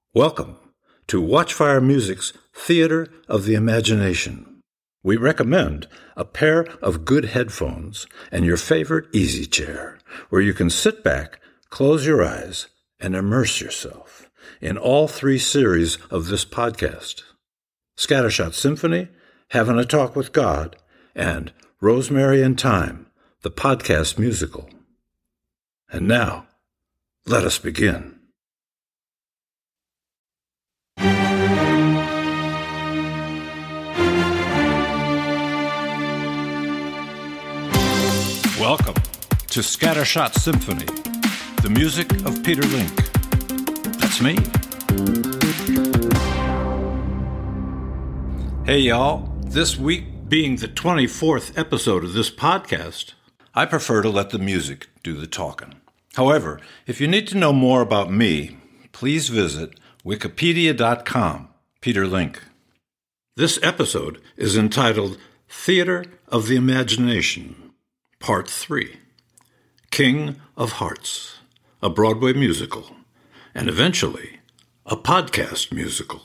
Welcome to Watchfire Music's Theater of the Imagination. We recommend a pair of good headphones and your favorite easy chair, where you can sit back, close your eyes, and immerse yourself in all three series of this podcast: Scattershot Symphony, Having a Talk with God, and Rosemary and Thyme, the podcast musical. And now, let us begin. Welcome to Scattershot Symphony, the music of Peter Link. That's me. Hey y'all, this week being the 24th episode of this podcast, I prefer to let the music do the talking. However, if you need to know more about me, please visit wikipedia.com, Peter Link. This episode is entitled Theater of the Imagination, Part 3, King of Hearts, a Broadway musical, and eventually a podcast musical.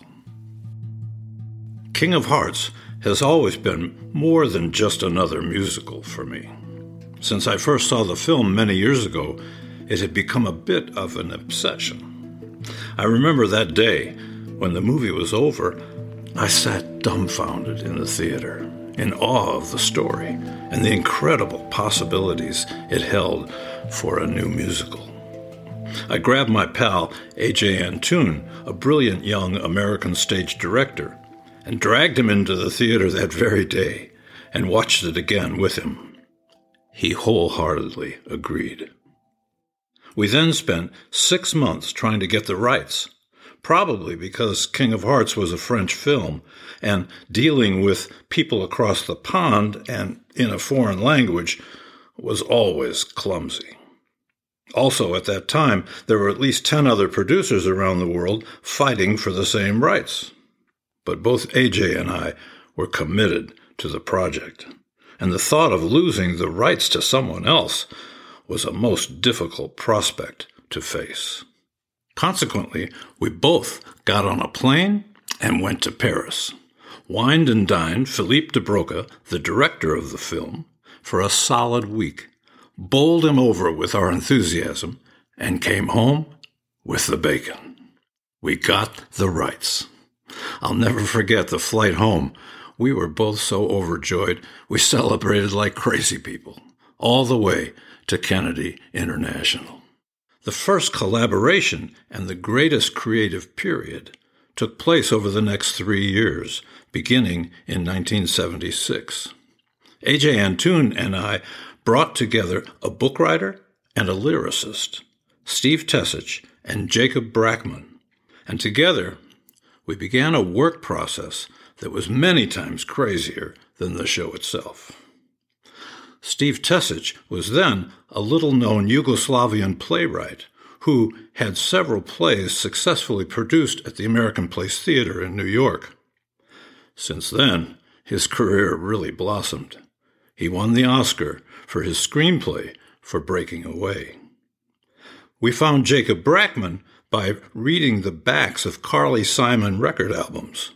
King of Hearts has always been more than just another musical for me. Since I first saw the film many years ago, it had become a bit of an obsession. I remember that day when the movie was over, I sat dumbfounded in the theater, in awe of the story and the incredible possibilities it held for a new musical. I grabbed my pal A.J. Antoon, a brilliant young American stage director, and dragged him into the theater that very day and watched it again with him. He wholeheartedly agreed. We then spent 6 months trying to get the rights, probably because King of Hearts was a French film, and dealing with people across the pond and in a foreign language was always clumsy. Also, at that time, there were at least 10 other producers around the world fighting for the same rights. But both AJ and I were committed to the project, and the thought of losing the rights to someone else was a most difficult prospect to face. Consequently, we both got on a plane and went to Paris, wined and dined Philippe de Broca, the director of the film, for a solid week, bowled him over with our enthusiasm, and came home with the bacon. We got the rights. I'll never forget the flight home. We were both so overjoyed, we celebrated like crazy people, all the way to Kennedy International. The first collaboration and the greatest creative period took place over the next 3 years, beginning in 1976. A.J. Antoon and I brought together a book writer and a lyricist, Steve Tessich and Jacob Brackman, and together we began a work process that was many times crazier than the show itself. Steve Tessich was then a little-known Yugoslavian playwright who had several plays successfully produced at the American Place Theater in New York. Since then, his career really blossomed. He won the Oscar for his screenplay for Breaking Away. We found Jacob Brackman by reading the backs of Carly Simon record albums.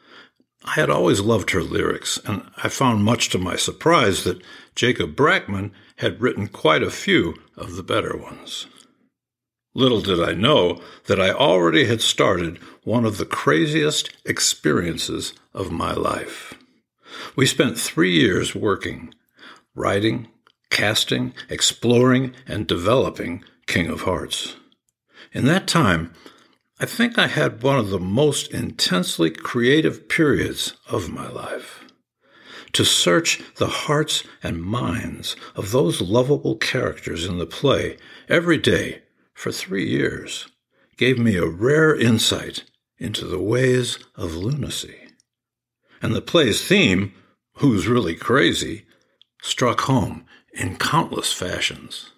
I had always loved her lyrics, and I found much to my surprise that Jacob Brackman had written quite a few of the better ones. Little did I know that I already had started one of the craziest experiences of my life. We spent 3 years working, writing, casting, exploring, and developing King of Hearts. In that time, I think I had one of the most intensely creative periods of my life. To search the hearts and minds of those lovable characters in the play every day for 3 years gave me a rare insight into the ways of lunacy. And the play's theme, Who's Really Crazy, struck home in countless fashions.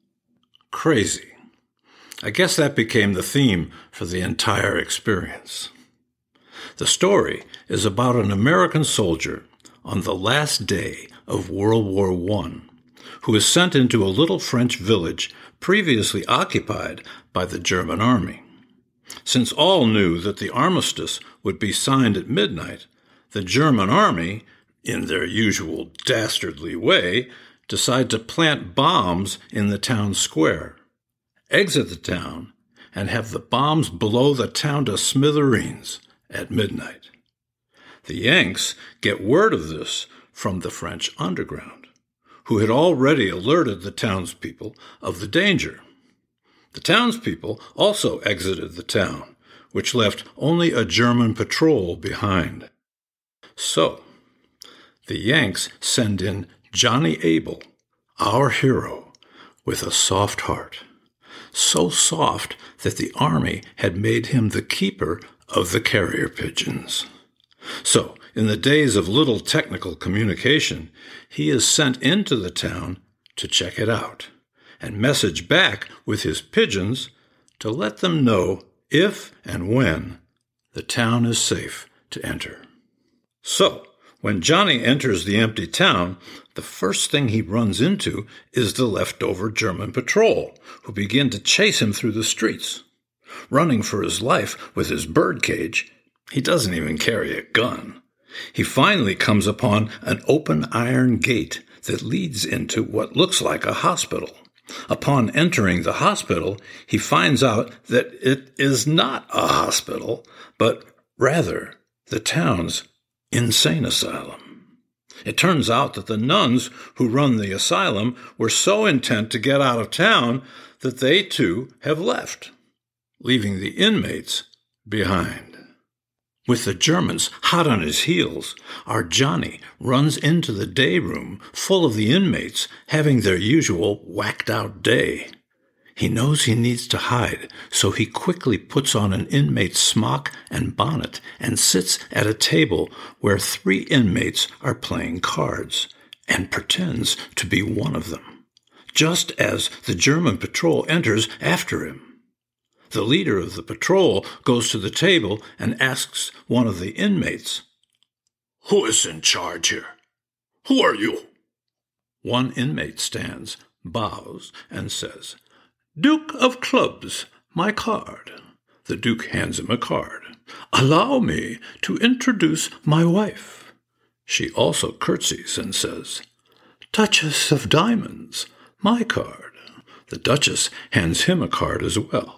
Crazy. I guess that became the theme for the entire experience. The story is about an American soldier on the last day of World War I, who is sent into a little French village previously occupied by the German army. Since all knew that the armistice would be signed at midnight, the German army, in their usual dastardly way, decide to plant bombs in the town square, exit the town, and have the bombs blow the town to smithereens at midnight. The Yanks get word of this from the French underground, who had already alerted the townspeople of the danger. The townspeople also exited the town, which left only a German patrol behind. So, the Yanks send in Johnny Able, our hero, with a soft heart. So soft that the army had made him the keeper of the carrier pigeons. So, in the days of little technical communication, he is sent into the town to check it out, and message back with his pigeons to let them know if and when the town is safe to enter. So, when Johnny enters the empty town, the first thing he runs into is the leftover German patrol, who begin to chase him through the streets. Running for his life with his birdcage, he doesn't even carry a gun. He finally comes upon an open iron gate that leads into what looks like a hospital. Upon entering the hospital, he finds out that it is not a hospital, but rather the town's insane asylum. It turns out that the nuns who run the asylum were so intent to get out of town that they too have left, leaving the inmates behind. With the Germans hot on his heels, our Johnny runs into the day room full of the inmates having their usual whacked-out day. He knows he needs to hide, so he quickly puts on an inmate's smock and bonnet and sits at a table where 3 inmates are playing cards, and pretends to be one of them, just as the German patrol enters after him. The leader of the patrol goes to the table and asks one of the inmates, "Who is in charge here? Who are you?" One inmate stands, bows, and says, "Duke of Clubs, my card." The Duke hands him a card. "Allow me to introduce my wife." She also curtsies and says, "Duchess of Diamonds, my card." The Duchess hands him a card as well.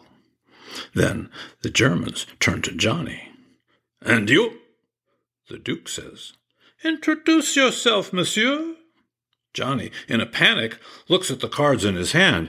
Then the Germans turn to Johnny. "And you?" The Duke says, "Introduce yourself, monsieur." Johnny, in a panic, looks at the cards in his hand.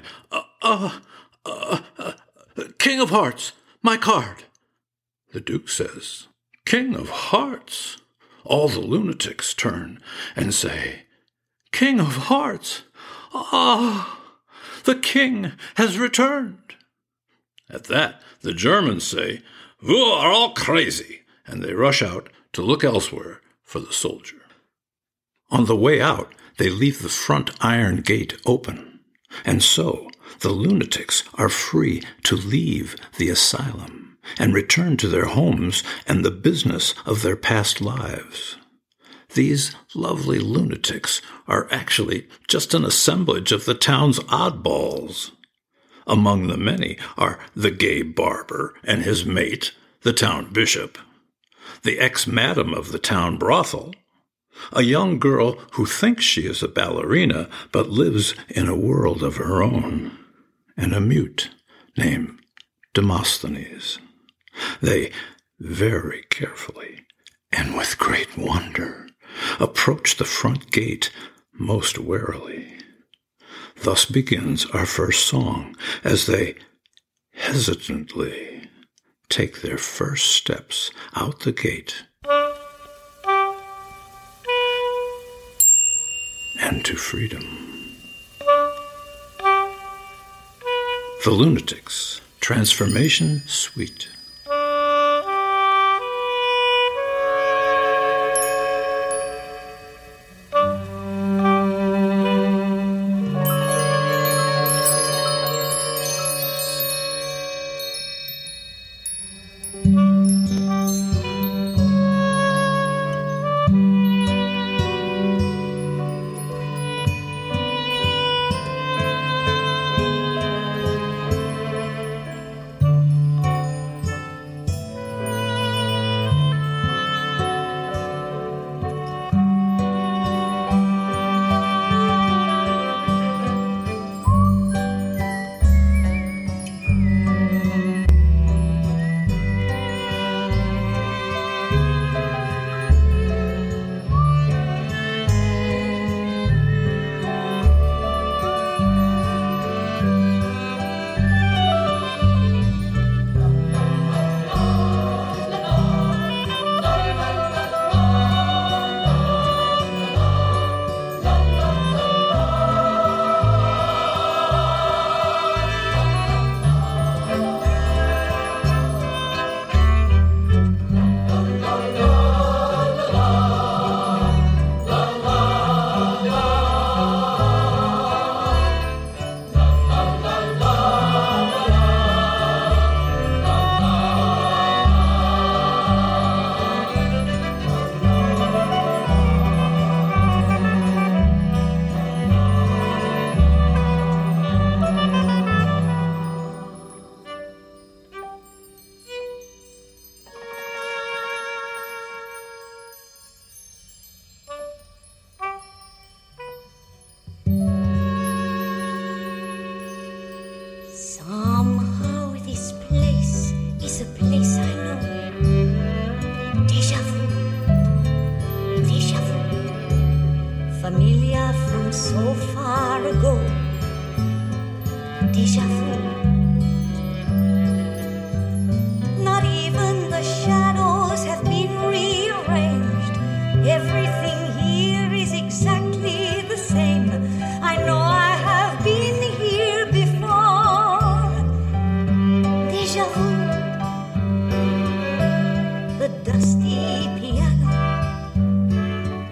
King of Hearts, my card." The Duke says, "King of Hearts?" All the lunatics turn and say, "King of Hearts? Ah, the king has returned." At that, the Germans say, "You are all crazy," and they rush out to look elsewhere for the soldier. On the way out, they leave the front iron gate open, and so the lunatics are free to leave the asylum and return to their homes and the business of their past lives. These lovely lunatics are actually just an assemblage of the town's oddballs. Among the many are the gay barber and his mate, the town bishop, the ex-madam of the town brothel, a young girl who thinks she is a ballerina but lives in a world of her own, and a mute named Demosthenes. They very carefully and with great wonder approach the front gate most warily. Thus begins our first song, as they hesitantly take their first steps out the gate and to freedom. The Lunatics, Transformation Suite.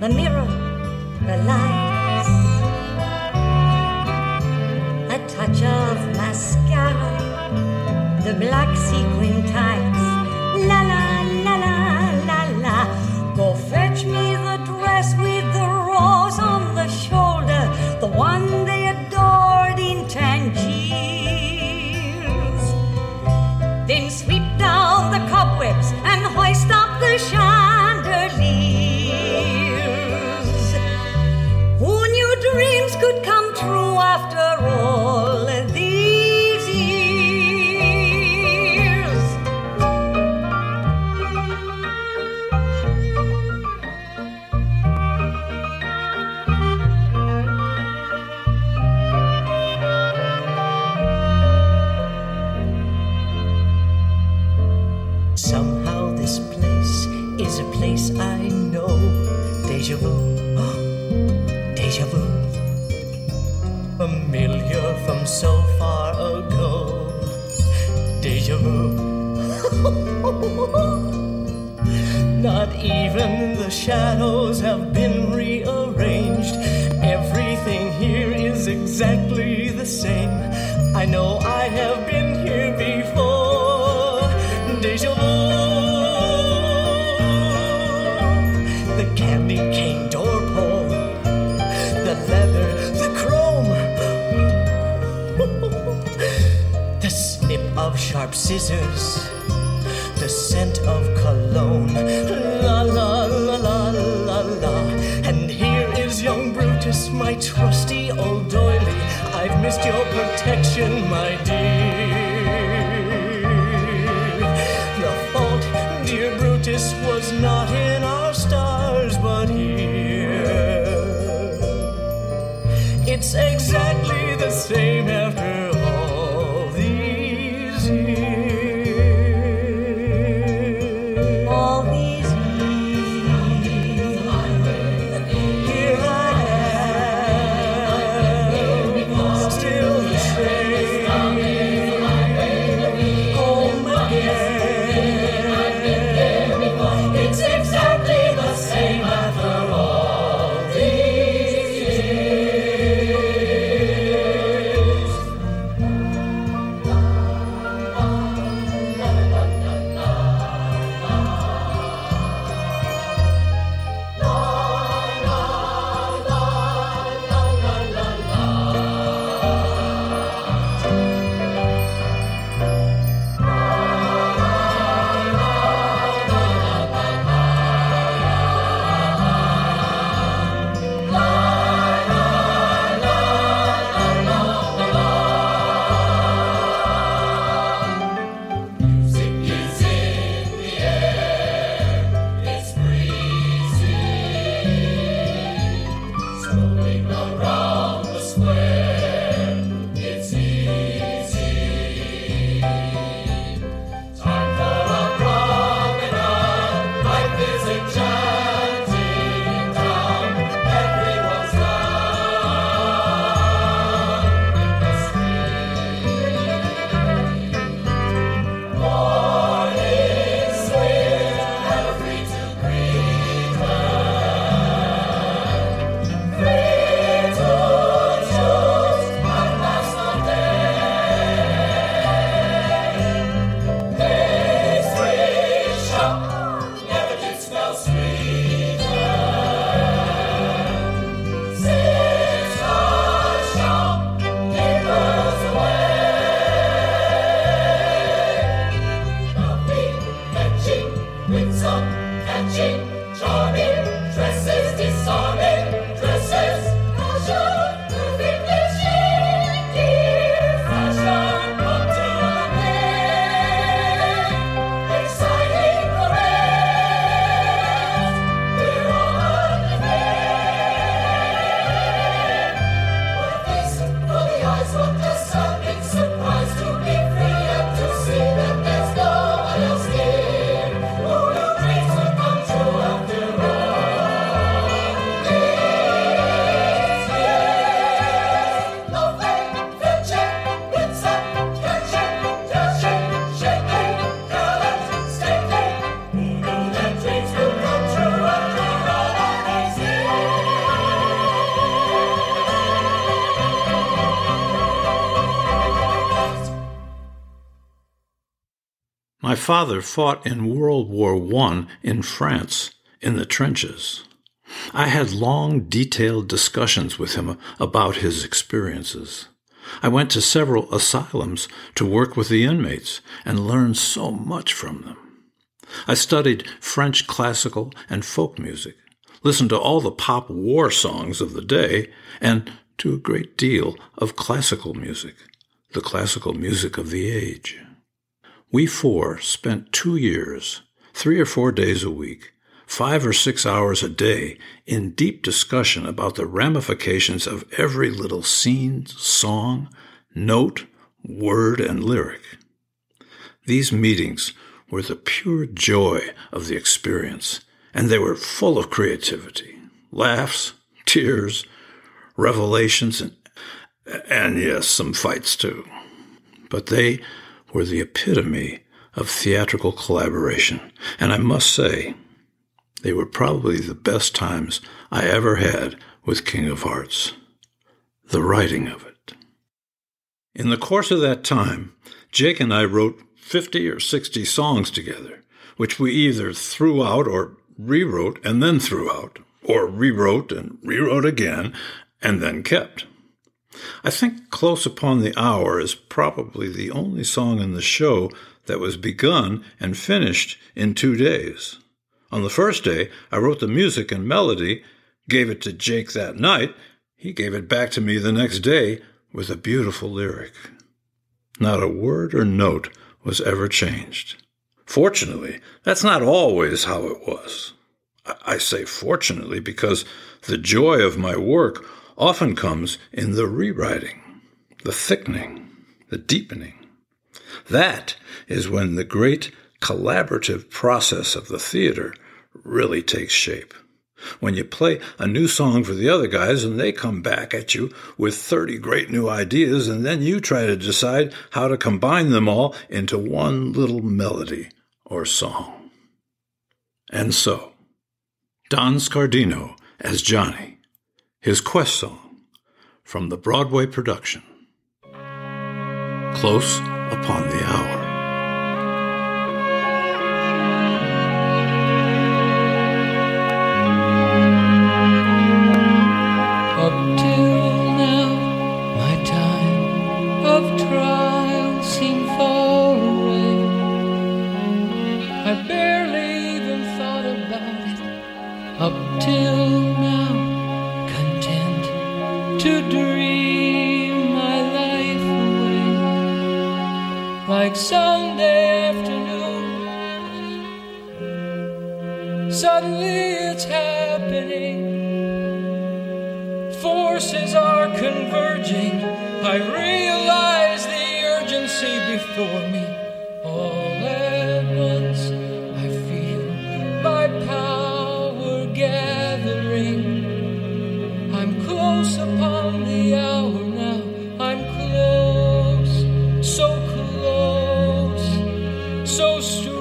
the mirror, the lights, a touch of mascara, the black sequin tights. La la la la la la. Go fetch me the dress with the rose on the shoulder, the one they adored in Tangiers. Then sweep down the cobwebs and hoist up the chandeliers. Who knew dreams could come true after all these years? Somehow this place is a place I know. Deja vu, deja vu. Familiar from so far ago. Deja vu. Not even the shadows have been rearranged. Everything here is exactly the same. I know I have been here before. Deja vu. The candy cane door pull, the leather, the chrome, the snip of sharp scissors, the scent of cologne. La la la la la la. And here is young Brutus, my trusty old doily. I've missed your protection, my dear. The fault, dear Brutus, was not in our stars, but here. It's exactly the same after all these years. All these years. Here I am, still the same. Home again. It's exactly the same after all these years. after all. My father fought in World War I in France, in the trenches. I had long, detailed discussions with him about his experiences. I went to several asylums to work with the inmates and learned so much from them. I studied French classical and folk music, listened to all the pop war songs of the day, and to a great deal of classical music, the classical music of the age. We four spent 2 years, 3 or 4 days a week, 5 or 6 hours a day, in deep discussion about the ramifications of every little scene, song, note, word, and lyric. These meetings were the pure joy of the experience, and they were full of creativity, laughs, tears, revelations, and yes, some fights too. But they were the epitome of theatrical collaboration, and I must say, they were probably the best times I ever had with King of Hearts. The writing of it. In the course of that time, Jake and I wrote 50 or 60 songs together, which we either threw out or rewrote and then threw out, or rewrote and rewrote again and then kept. I think Close Upon the Hour is probably the only song in the show that was begun and finished in 2 days. On the first day, I wrote the music and melody, gave it to Jake that night. He gave it back to me the next day with a beautiful lyric. Not a word or note was ever changed. Fortunately, that's not always how it was. I say fortunately because the joy of my work often comes in the rewriting, the thickening, the deepening. That is when the great collaborative process of the theater really takes shape. When you play a new song for the other guys and they come back at you with 30 great new ideas, and then you try to decide how to combine them all into one little melody or song. And so, Don Scardino as Johnny, his quest song from the Broadway production, Close Upon the Hour. Up till now, my time of trial seemed far away. I barely even thought about it. Up till now, content to dream my life away. Like Sunday afternoon, suddenly it's happening. Forces are converging. I realize the urgency before me. All at once, I feel my power gathering. I'm close upon the hour now. I'm close, so close, so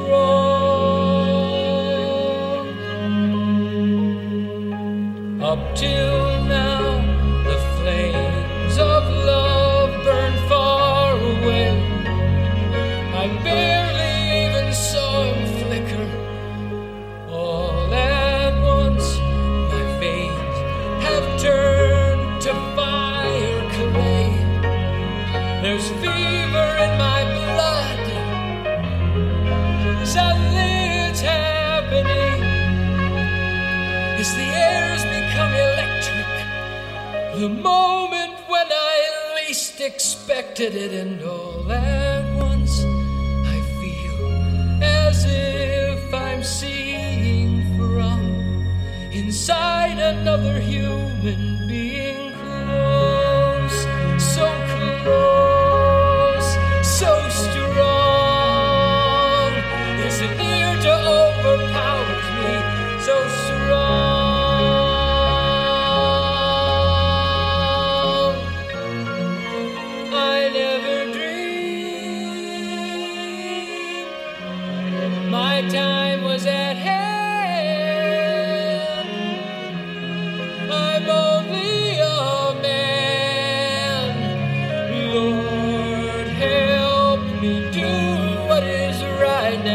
strong. Up till now, the flames of love burn far away. I barely even saw him flicker. All at once, my veins have turned to fire clay. There's fever in my blood. Suddenly it's happening. As the air's become electric. The moment when I least expected it, and all at once I feel as if I'm seeing from inside another human being. Close, so close, so strong. There's an ear to overpowers me, so strong. I never dreamed my time was at hand. I'm only a man. Lord, help me do what is right now.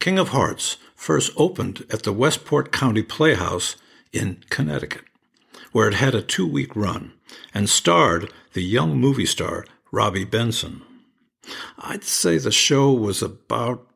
King of Hearts first opened at the Westport County Playhouse in Connecticut, where it had a 2-week run and starred the young movie star Robbie Benson. I'd say the show was about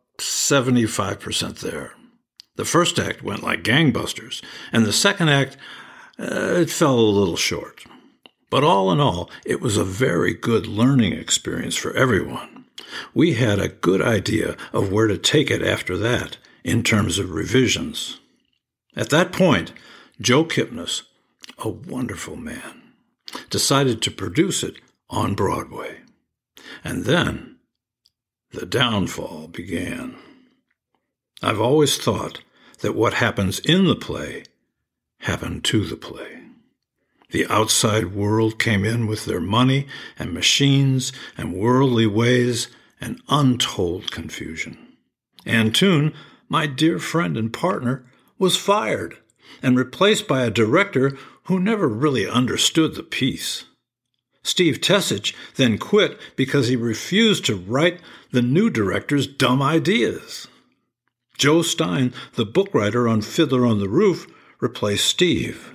75% there. The first act went like gangbusters, and the second act, it fell a little short. But all in all, it was a very good learning experience for everyone. We had a good idea of where to take it after that in terms of revisions. At that point, Joe Kipnis, a wonderful man, decided to produce it on Broadway. And then the downfall began. I've always thought that what happens in the play happened to the play. The outside world came in with their money and machines and worldly ways and untold confusion. Ann Toon, my dear friend and partner, was fired and replaced by a director who never really understood the piece. Steve Tessich then quit because he refused to write the new director's dumb ideas. Joe Stein, the book writer on Fiddler on the Roof, replaced Steve.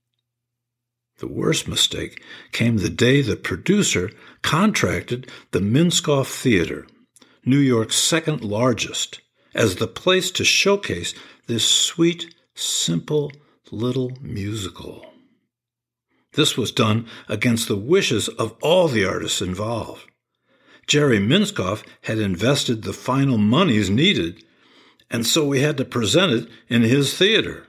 The worst mistake came the day the producer contracted the Minskoff Theater, New York's second largest, as the place to showcase this sweet, simple little musical. This was done against the wishes of all the artists involved. Jerry Minskoff had invested the final monies needed, and so we had to present it in his theater.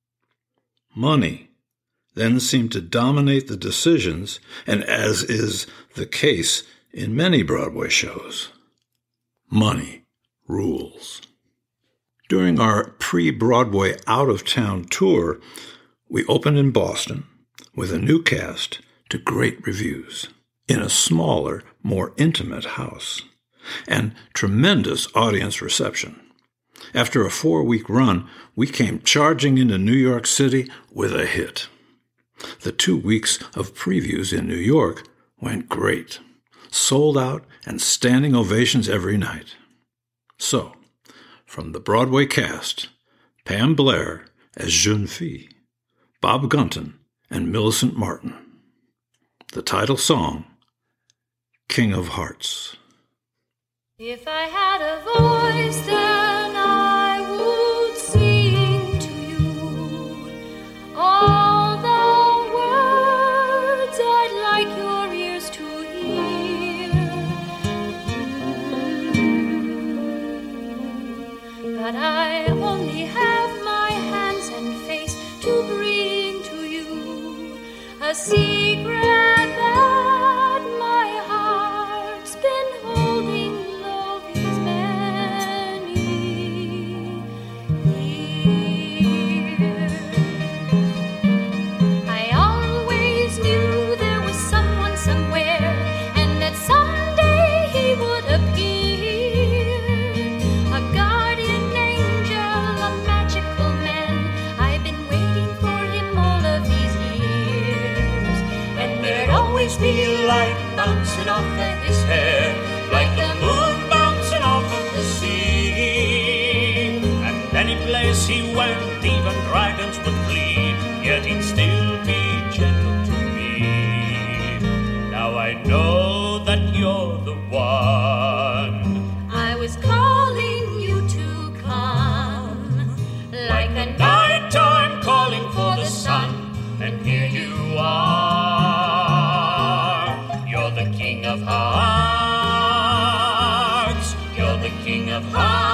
Money then seemed to dominate the decisions, and as is the case in many Broadway shows, money rules. During our pre-Broadway out-of-town tour, we opened in Boston with a new cast to great reviews in a smaller, more intimate house, and tremendous audience reception. After a 4-week run, we came charging into New York City with a hit. The 2 weeks of previews in New York went great, sold out and standing ovations every night. So, from the Broadway cast, Pam Blair as Jeune Fille, Bob Gunton and Millicent Martin. The title song, King of Hearts. If I had a voice, then I would sing to you all the words I'd like your ears to hear. But I only have my hands and face to bring to you a secret that my heart's been holding low these many years. I always knew there was someone somewhere, and that someday he would appear. A guardian angel, a magical man. I've been waiting for him all of these years. And there'd always be a light bouncing off of his hair, like the moon bouncing off of the sea. And any place he went, even dragons would flee, yet he'd still be gentle to me. Now I know that you're the one. I was calling you to come, like a Nighttime calling for the sun, and here you are. You're the king of hearts. You're the king of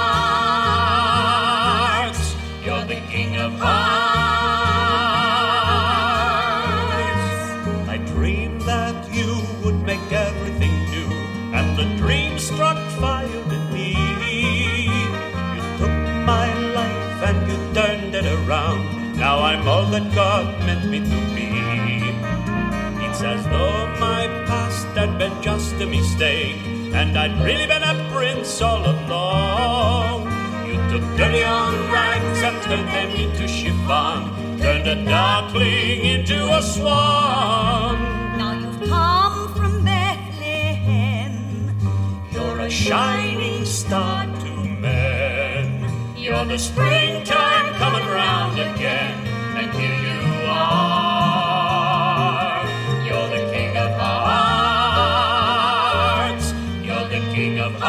hearts. You're the king of hearts. I dreamed that you would make everything new, and the dream struck fire in me. You took my life and you turned it around. Now I'm all that God meant me to be. It's as though my past had been just a mistake, and I'd really been a prince all along. You took dirty old rags and turned them into chiffon, turned a darkling into a swan. Now you've come from Bethlehem. You're a shining star to men. You're the springtime coming round again, and here you are. You're the king of hearts. You're the king of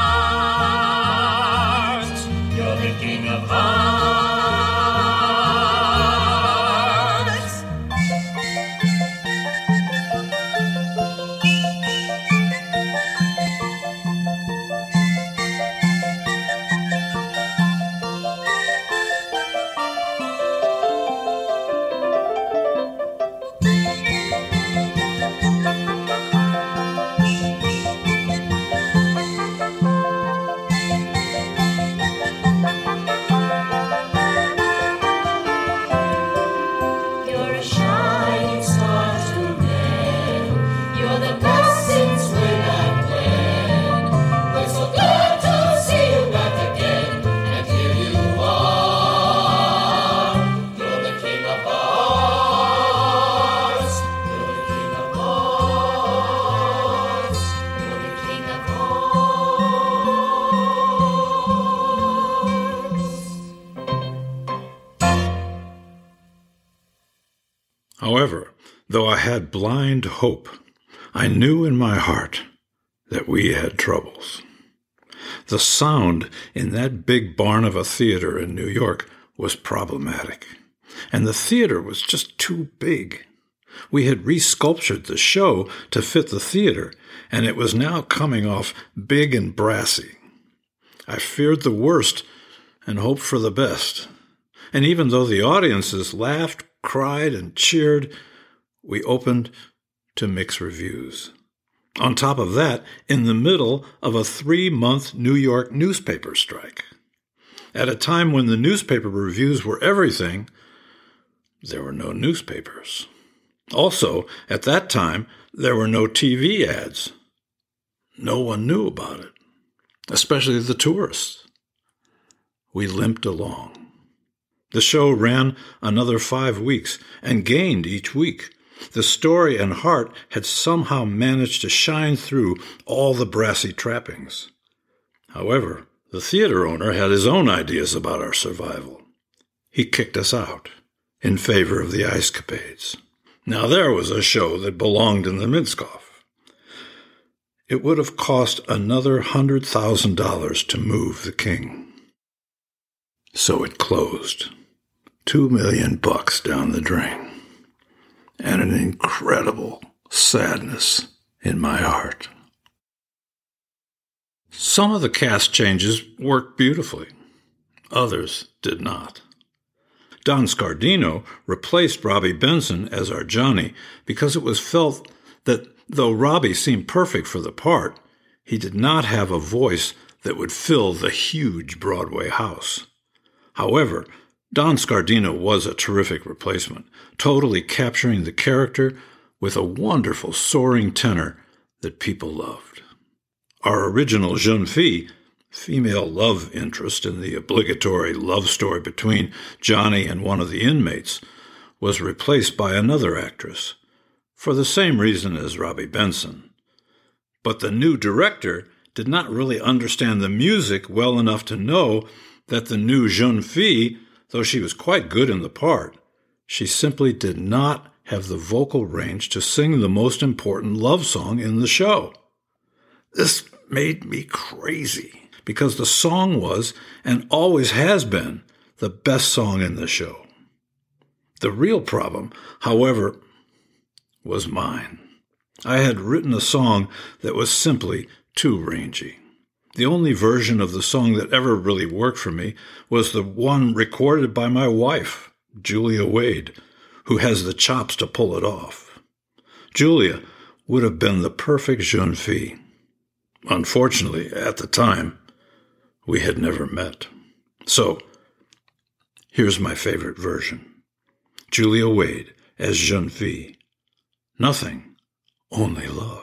hearts. You're the king of hearts. However, though I had blind hope, I knew in my heart that we had troubles. The sound in that big barn of a theater in New York was problematic, and the theater was just too big. We had resculptured the show to fit the theater, and it was now coming off big and brassy. I feared the worst and hoped for the best. And even though the audiences laughed, cried, and cheered, we opened to mixed reviews. On top of that, in the middle of a 3-month New York newspaper strike. At a time when the newspaper reviews were everything, there were no newspapers. Also, at that time, there were no TV ads. No one knew about it, especially the tourists. We limped along. The show ran another 5 weeks and gained each week. The story and heart had somehow managed to shine through all the brassy trappings. However, the theater owner had his own ideas about our survival. He kicked us out in favor of the Ice Capades. Now there was a show that belonged in the Minskoff. It would have cost another $100,000 to move the king. So it closed. $2 million down the drain, and an incredible sadness in my heart. Some of the cast changes worked beautifully. Others did not. Don Scardino replaced Robbie Benson as our Johnny because it was felt that though Robbie seemed perfect for the part, he did not have a voice that would fill the huge Broadway house. However, Don Scardino was a terrific replacement, totally capturing the character with a wonderful soaring tenor that people loved. Our original jeune fille, female love interest in the obligatory love story between Johnny and one of the inmates, was replaced by another actress, for the same reason as Robbie Benson. But the new director did not really understand the music well enough to know that the new jeune fille, though she was quite good in the part, she simply did not have the vocal range to sing the most important love song in the show. This made me crazy, because the song was, and always has been, the best song in the show. The real problem, however, was mine. I had written a song that was simply too rangy. The only version of the song that ever really worked for me was the one recorded by my wife, Julia Wade, who has the chops to pull it off. Julia would have been the perfect jeune fille. Unfortunately, at the time, we had never met. So, here's my favorite version. Julia Wade as jeune fille. Nothing, only love.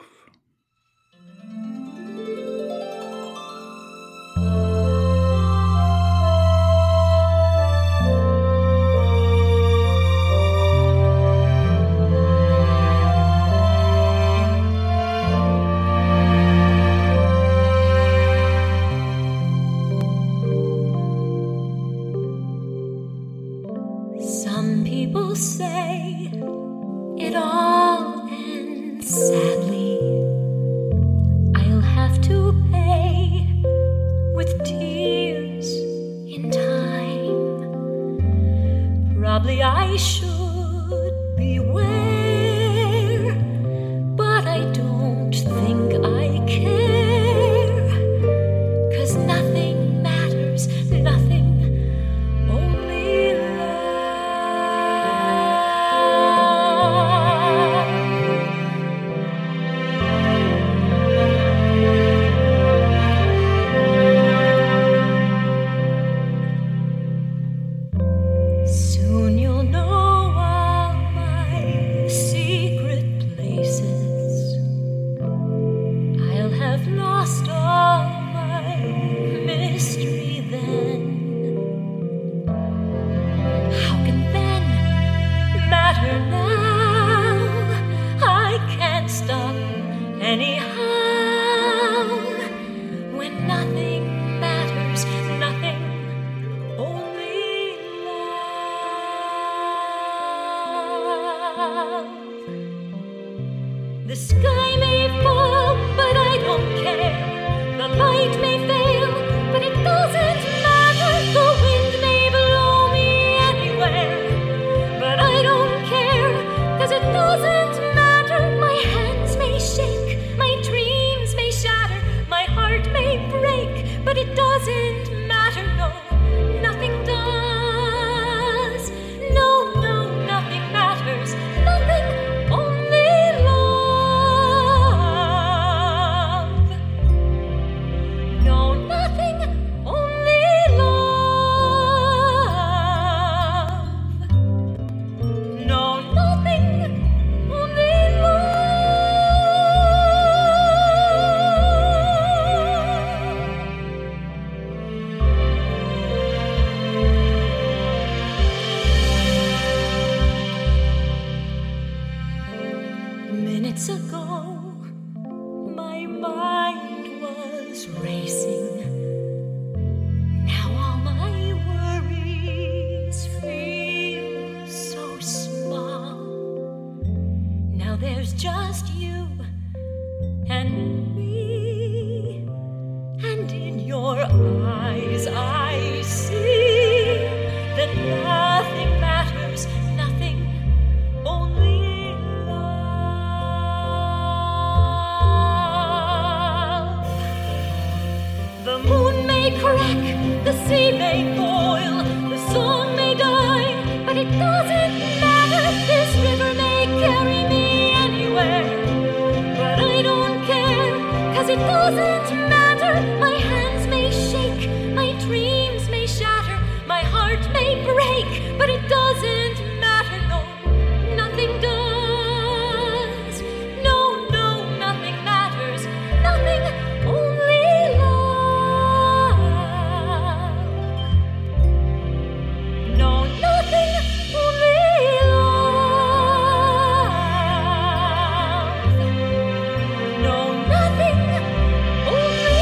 may crack, the sea may boil, the song may die, but it doesn't matter. This river may carry me anywhere, but I don't care, 'cause it doesn't matter. My hands may shake, my dreams may shatter, my heart may break, but it doesn't matter. No, nothing does. No, no, nothing matters. Nothing, only love. No, nothing, only love. No, nothing, only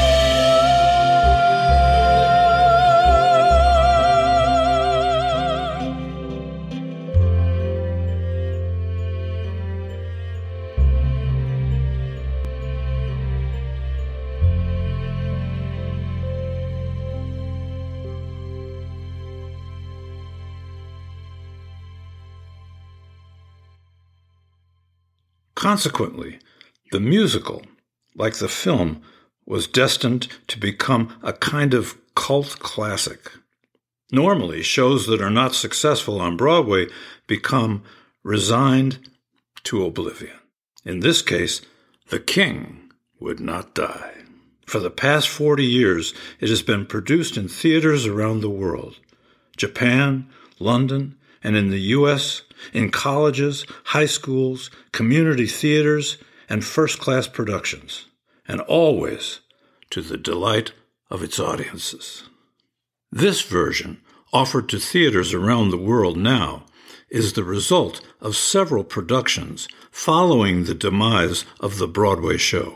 Consequently, the musical, like the film, was destined to become a kind of cult classic. Normally, shows that are not successful on Broadway become resigned to oblivion. In this case, The King would not die. For the past 40 years, it has been produced in theaters around the world. Japan, London, and in the U.S., in colleges, high schools, community theaters, and first-class productions, and always to the delight of its audiences. This version, offered to theaters around the world now, is the result of several productions following the demise of the Broadway show.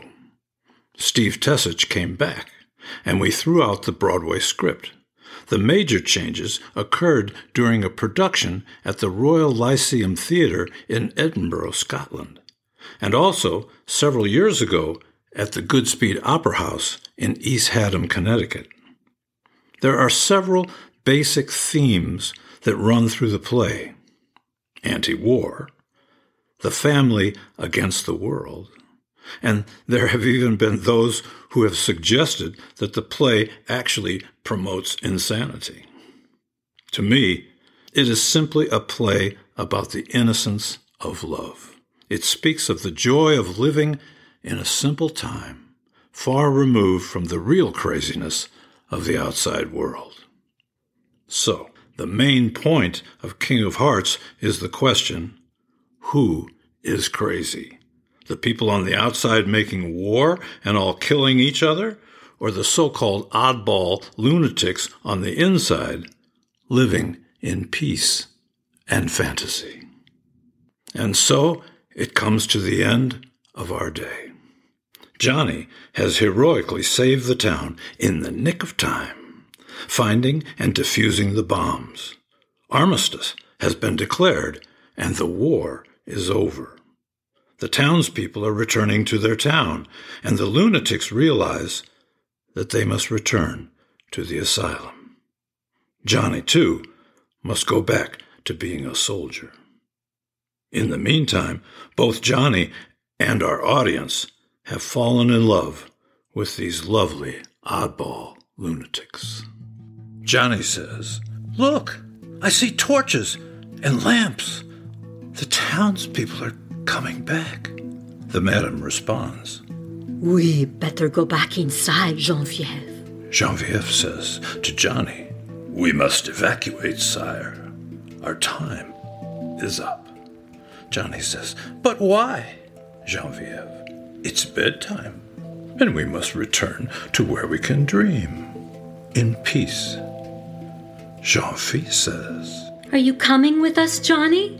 Steve Tessich came back, and we threw out the Broadway script. The major changes occurred during a production at the Royal Lyceum Theatre in Edinburgh, Scotland, and also several years ago at the Goodspeed Opera House in East Haddam, Connecticut. There are several basic themes that run through the play: anti-war, the family against the world, and there have even been those who have suggested that the play actually promotes insanity. To me, it is simply a play about the innocence of love. It speaks of the joy of living in a simple time, far removed from the real craziness of the outside world. So, the main point of King of Hearts is the question, who is crazy? The people on the outside making war and all killing each other, or the so-called oddball lunatics on the inside living in peace and fantasy? And so it comes to the end of our day. Johnny has heroically saved the town in the nick of time, finding and defusing the bombs. Armistice has been declared, and the war is over. The townspeople are returning to their town, and the lunatics realize that they must return to the asylum. Johnny, too, must go back to being a soldier. In the meantime, both Johnny and our audience have fallen in love with these lovely oddball lunatics. Johnny says, "Look, I see torches and lamps. The townspeople are coming back." The madam responds, We better go back inside, Geneviève. Geneviève says to Johnny, "We must evacuate, sire. Our time is up." Johnny says, "But why?" Geneviève, "It's bedtime, and we must return to where we can dream in peace." Jean-Phi says, Are you coming with us, Johnny?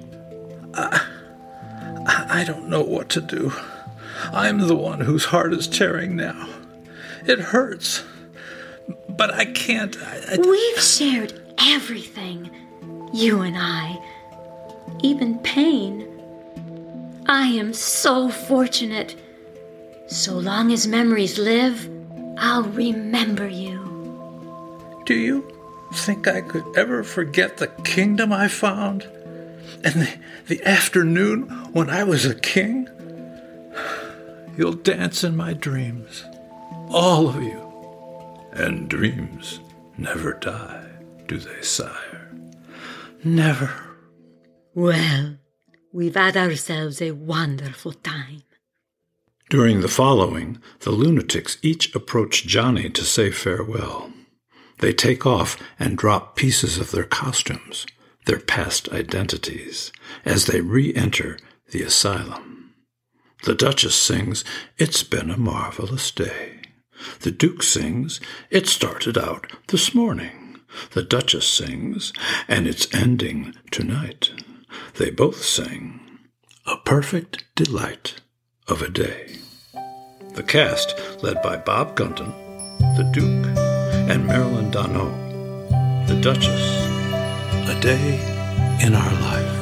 I don't know what to do. I'm the one whose heart is tearing now. It hurts, but I can't. We've shared everything, you and I, even pain. I am so fortunate. So long as memories live, I'll remember you. Do you think I could ever forget the kingdom I found? And the afternoon when I was a king? You'll dance in my dreams, all of you, And dreams never die, do they, sire? Never. Well, we've had ourselves a wonderful time. During the following, the lunatics each approach Johnny to say farewell. They take off and drop pieces of their costumes, their past identities, as they re-enter the asylum. The Duchess sings, "It's been a marvelous day." The Duke sings, "It started out this morning." The Duchess sings, "And it's ending tonight." They both sing, "A perfect delight of a day." The cast, led by Bob Gunton, the Duke, and Marilyn Donneau, the Duchess, a day in our life.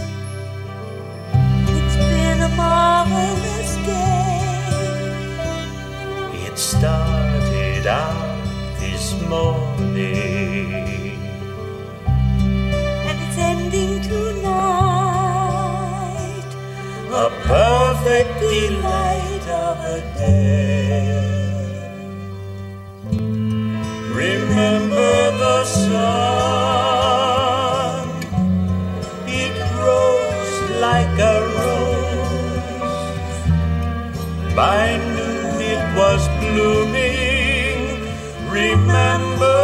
It's been a marvelous day. It started out this morning, And it's ending tonight. a perfect delight of a day. Remember the sun, it rose like a rose. By noon it was blooming. Remember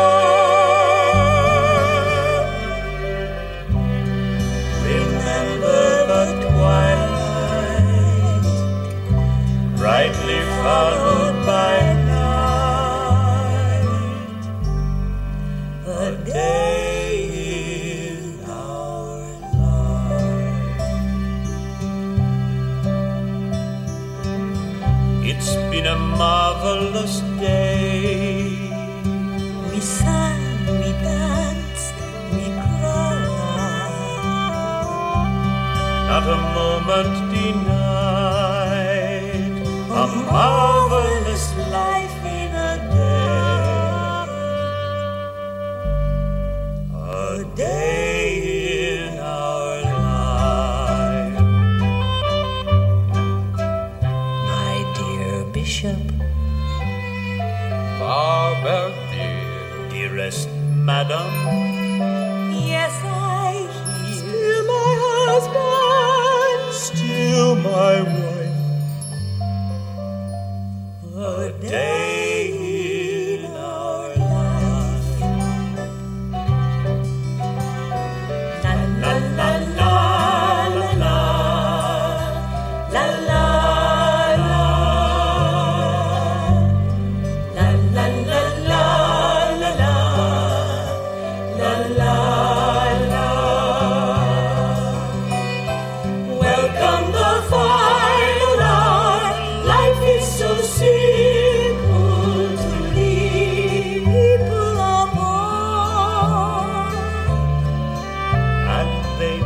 the twilight, brightly followed by night, a day in our life. It's been a marvelous day. We sang, we danced, we cried. Not a moment denied, a marvelous life in a day in our life. My dear Bishop, Barbara dear, Dearest Madam, yes, I hear. Still my husband, still my wife, a day in our life. La la la la la la la la la la la la la la la la la. Welcome the final hour. Life is so simple to leave people apart. And they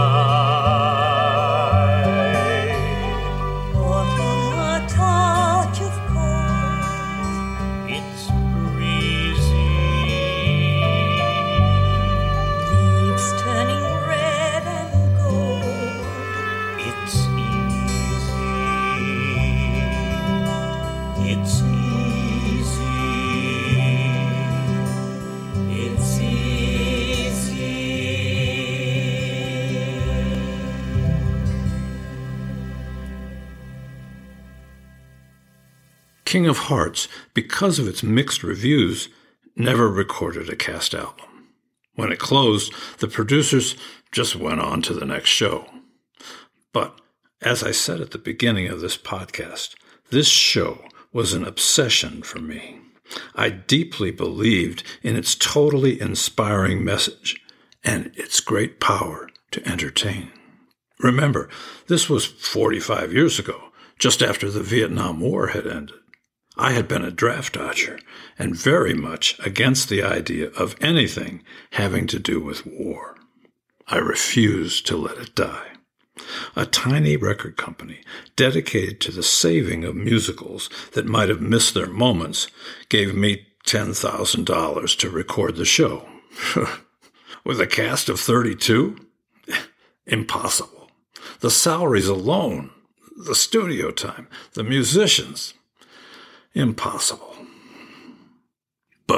die. Autumn, a touch of cold. It's breezy. Leaves turning red and gold. It's easy. It's easy. It's easy. King of Hearts, because of its mixed reviews, never recorded a cast album. When it closed, the producers just went on to the next show. But, as I said at the beginning of this podcast, this show was an obsession for me. I deeply believed in its totally inspiring message and its great power to entertain. Remember, this was 45 years ago, just after the Vietnam War had ended. I had been a draft dodger and very much against the idea of anything having to do with war. I refused to let it die. A tiny record company dedicated to the saving of musicals that might have missed their moments gave me $10,000 to record the show. With a cast of 32? Impossible. The salaries alone, the studio time, the musicians. Impossible.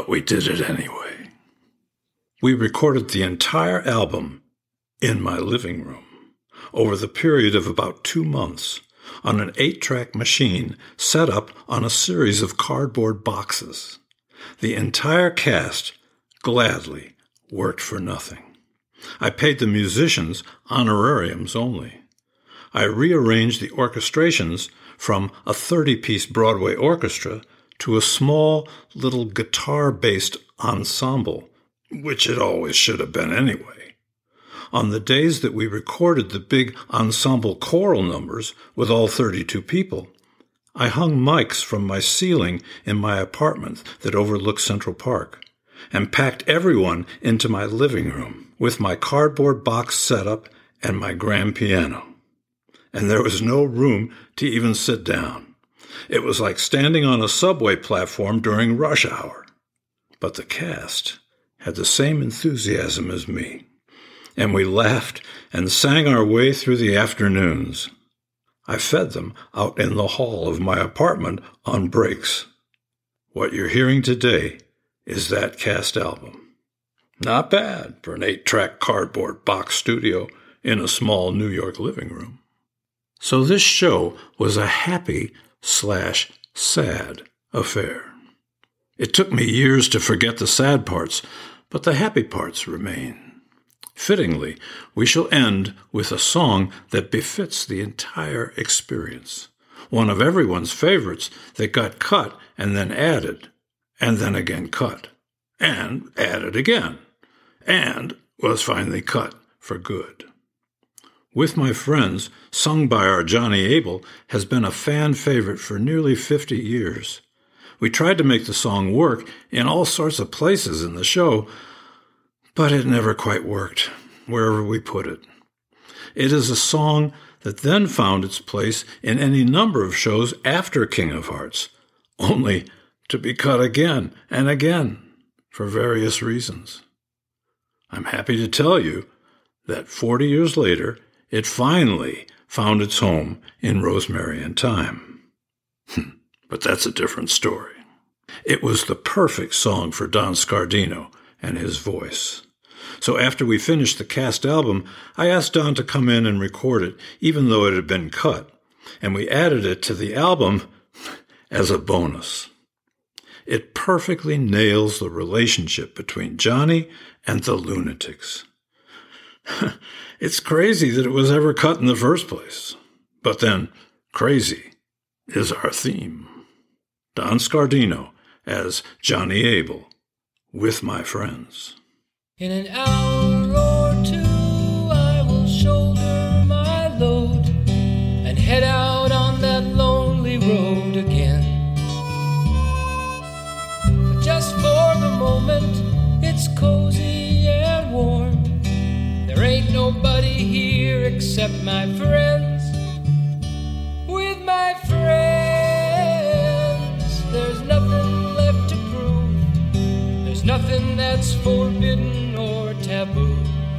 but we did it anyway. We recorded the entire album in my living room over the period of about 2 months on an 8-track machine set up on a series of cardboard boxes. The entire cast gladly worked for nothing. I paid the musicians honorariums only. I rearranged the orchestrations from a 30-piece Broadway orchestra to a small little guitar-based ensemble, which it always should have been anyway. On the days that we recorded the big ensemble choral numbers with all 32 people, I hung mics from my ceiling in my apartment that overlooked Central Park and packed everyone into my living room with my cardboard box setup and my grand piano. And there was no room to even sit down. It was like standing on a subway platform during rush hour. But the cast had the same enthusiasm as me, and we laughed and sang our way through the afternoons. I fed them out in the hall of my apartment on breaks. What you're hearing today is that cast album. Not bad for an 8-track cardboard box studio in a small New York living room. So this show was a happy/sad affair. It took me years to forget the sad parts, but the happy parts remain. Fittingly, we shall end with a song that befits the entire experience, one of everyone's favorites that got cut and then added, and then again cut, and added again, and was finally cut for good. With My Friends, sung by our Johnny Abel, has been a fan favorite for nearly 50 years. We tried to make the song work in all sorts of places in the show, but it never quite worked, wherever we put it. It is a song that then found its place in any number of shows after King of Hearts, only to be cut again and again for various reasons. I'm happy to tell you that 40 years later, it finally found its home in Rosemary and Thyme. But that's a different story. It was the perfect song for Don Scardino and his voice. So after we finished the cast album, I asked Don to come in and record it, even though it had been cut, and we added it to the album as a bonus. It perfectly nails the relationship between Johnny and the Lunatics. It's crazy that it was ever cut in the first place. But then, crazy is our theme. Don Scardino as Johnny Abel, With My Friends. In an hour or two, I will shoulder my load and head out on that lonely road again. But just for the moment, it's cozy and warm. There ain't nobody here except my friends. With my friends, there's nothing left to prove. There's nothing that's forbidden or taboo.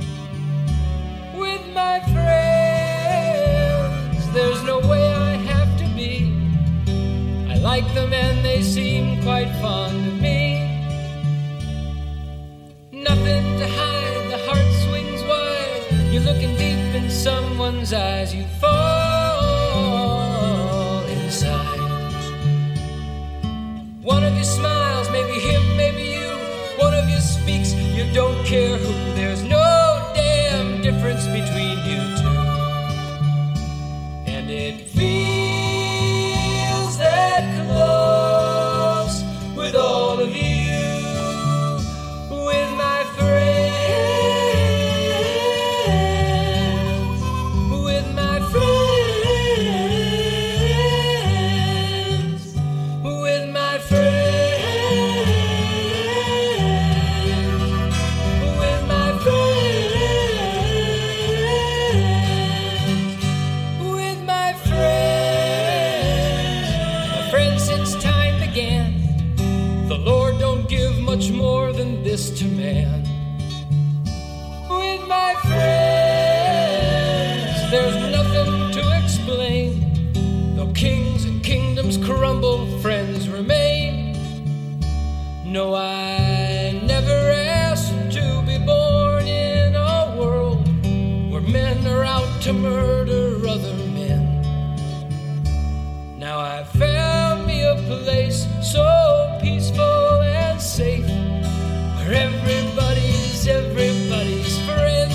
With my friends, there's no way I have to be. I like them and they seem quite fond of me. Nothing to hide, the heart swings wide. You're looking deep in someone's eyes, you fall inside. One of you smiles, maybe him, maybe you. One of you speaks, you don't care who. There's no damn difference between you two. And it feels that close with all of you. With my friends, with my friends, with my friends, with my friends, with my friends. My friends, since time began, the Lord don't give much more than this to man. With my friends, there's nothing to explain. Though kings and kingdoms crumble, friends remain. No, I never asked to be born in a world where men are out to murder other men. Now I found me a place so peaceful and safe, where everybody's friend.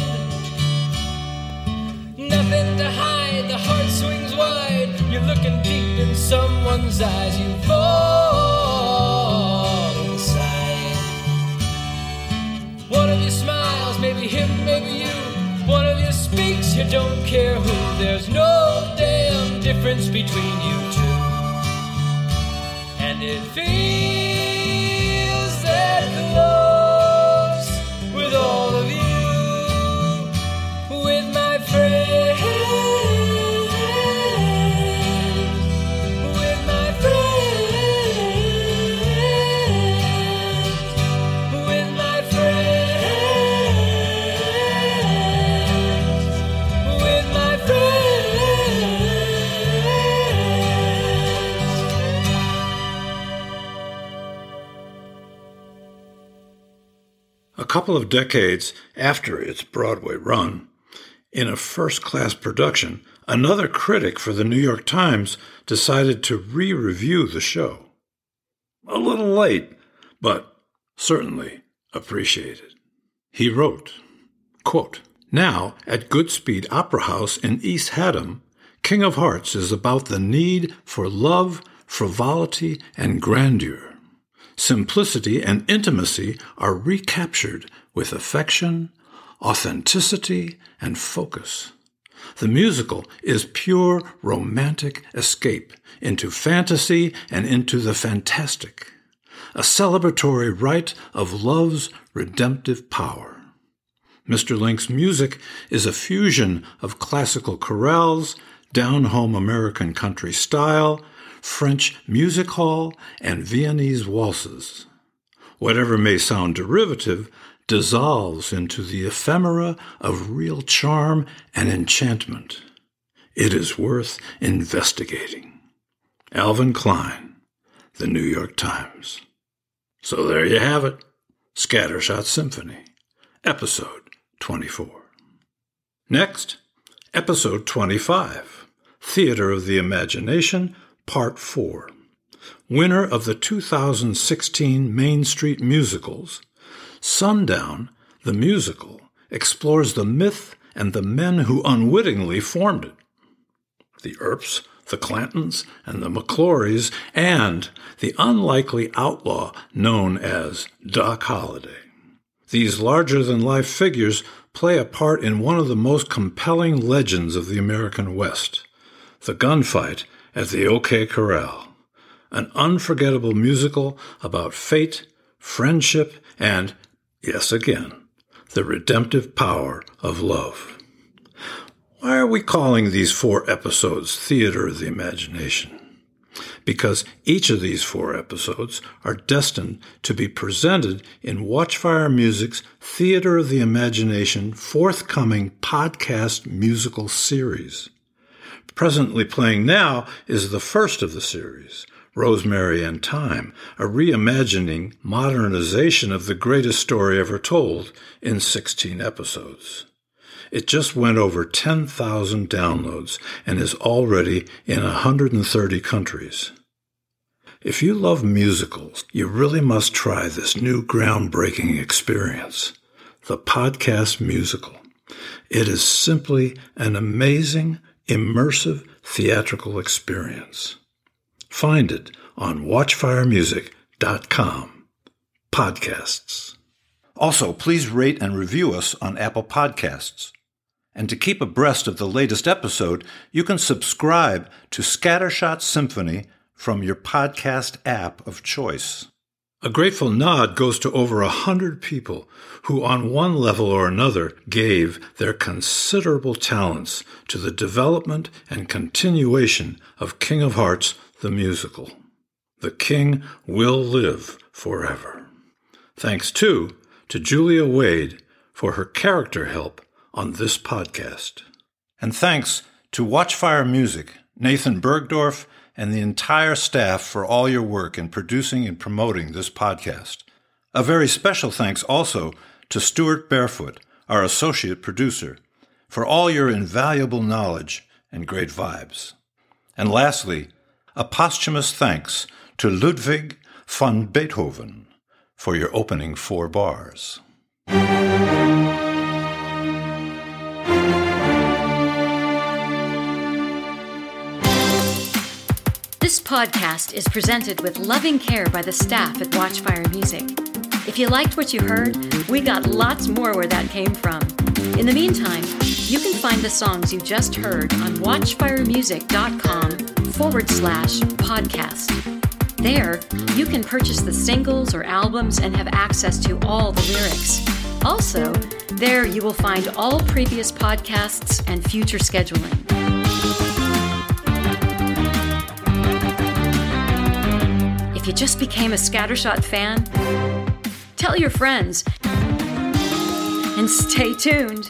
Nothing to hide, the heart swings wide. You're looking deep in someone's eyes, you fall inside. One of you smiles, maybe him, maybe you. One of you speaks, you don't care who. There's no damn difference between you two. And it feels that close with all of you, with my friends, with my friends, with my friends, with my friends. A couple of decades after its Broadway run, in a first-class production, another critic for the New York Times decided to re-review the show. A little late, but certainly appreciated. He wrote, quote, "Now, at Goodspeed Opera House in East Haddam, King of Hearts is about the need for love, frivolity, and grandeur. Simplicity and intimacy are recaptured with affection, authenticity, and focus. The musical is pure romantic escape into fantasy and into the fantastic, a celebratory rite of love's redemptive power. Mr. Link's music is a fusion of classical chorales, down-home American country style, French music hall, and Viennese waltzes. Whatever may sound derivative dissolves into the ephemera of real charm and enchantment. It is worth investigating." Alvin Klein, The New York Times. So there you have it, Scattershot Symphony, Episode 24. Next, Episode 25, Theater of the Imagination, Part 4. Winner of the 2016 Main Street Musicals, Sundown, the musical, explores the myth and the men who unwittingly formed it. The Earps, the Clantons, and the McClorys, and the unlikely outlaw known as Doc Holliday. These larger-than-life figures play a part in one of the most compelling legends of the American West, the gunfight at the OK Corral, an unforgettable musical about fate, friendship, and, yes again, the redemptive power of love. Why are we calling these 4 episodes Theater of the Imagination? Because each of these 4 episodes are destined to be presented in Watchfire Music's Theater of the Imagination forthcoming podcast musical series. Presently playing now is the first of the series, Rosemary and Thyme, a reimagining modernization of the greatest story ever told in 16 episodes. It just went over 10,000 downloads and is already in 130 countries. If you love musicals, you really must try this new groundbreaking experience, the podcast musical. It is simply an amazing, immersive theatrical experience. Find it on watchfiremusic.com. Podcasts. Also, please rate and review us on Apple Podcasts. And to keep abreast of the latest episode, you can subscribe to Scattershot Symphony from your podcast app of choice. A grateful nod goes to over 100 people who, on one level or another, gave their considerable talents to the development and continuation of King of Hearts, the musical. The King will live forever. Thanks, too, to Julia Wade for her character help on this podcast. And thanks to Watchfire Music, Nathan Bergdorf, and the entire staff for all your work in producing and promoting this podcast. A very special thanks also to Stuart Barefoot, our associate producer, for all your invaluable knowledge and great vibes. And lastly, a posthumous thanks to Ludwig van Beethoven for your opening 4 bars. This podcast is presented with loving care by the staff at Watchfire Music. If you liked what you heard, we got lots more where that came from. In the meantime, you can find the songs you just heard on watchfiremusic.com/podcast. There, you can purchase the singles or albums and have access to all the lyrics. Also, there you will find all previous podcasts and future scheduling. If you just became a Scattershot fan, tell your friends, and stay tuned.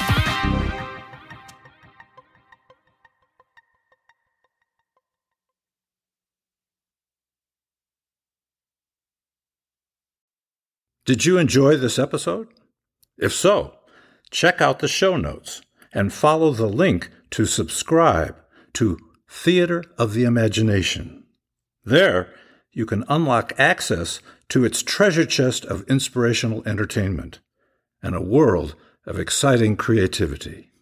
Did you enjoy this episode? If so, check out the show notes and follow the link to subscribe to Theater of the Imagination. There, you can unlock access to its treasure chest of inspirational entertainment and a world of exciting creativity.